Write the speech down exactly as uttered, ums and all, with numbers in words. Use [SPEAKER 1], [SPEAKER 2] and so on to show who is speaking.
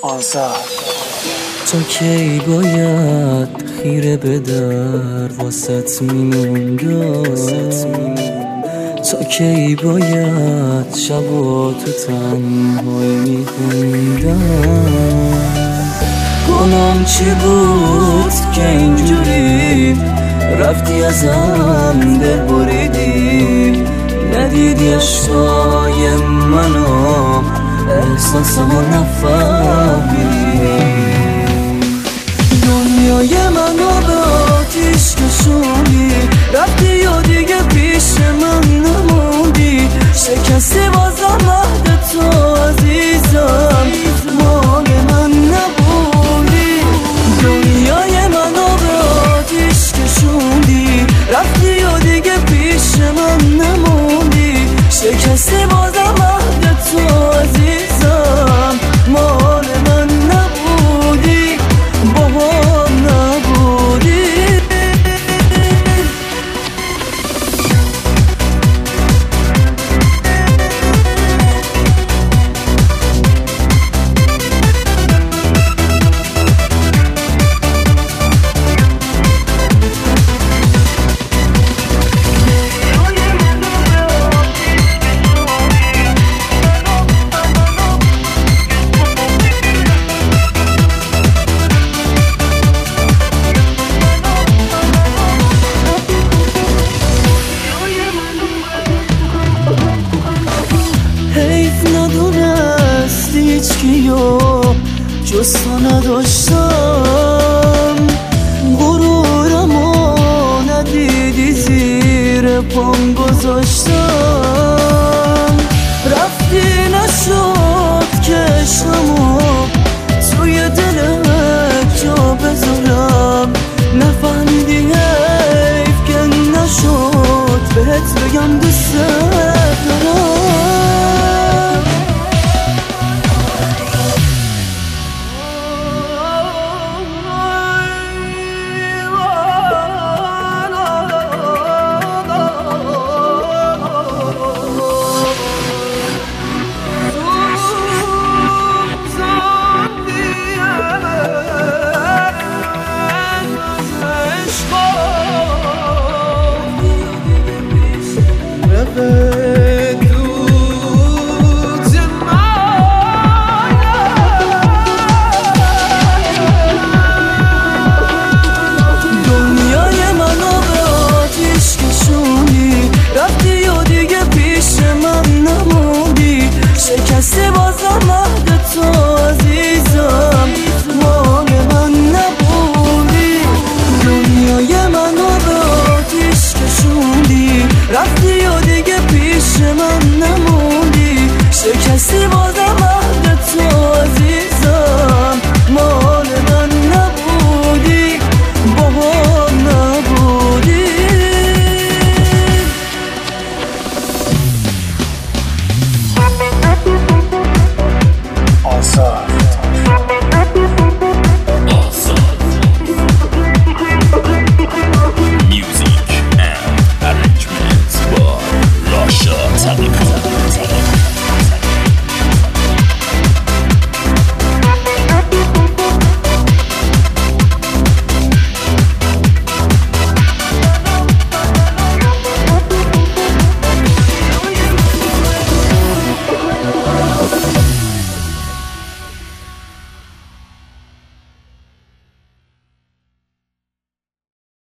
[SPEAKER 1] آزاد. تو کی باید خیره به در واسط میموندم، تا کی باید شبا تو تنهایی میخوندم. گنام چی بود که اینجوری رفتی ازم دل بریدی، ندیدی اشتای منو احساسمو نفهمیدی. دنیای منو به آتیش کشوندی، رفتی و دیگه پیش من نموندی. شکستی بازم عهد تو عزیزم، مال من نبودی. دنیای منو به آتیش کشوندی، رفتی و دیگه پیش من نموندی. شکستی بازم عهد تو عزیزم، مال من نبودی، با هم نبودی. جز تو نداشتم، غرورمو ندیدی زیر پام گذاشتم. رفتی نشد که عشقمو توی دلت جا بذارم. نفهمیدی حیف که نشد بهت بگم دوست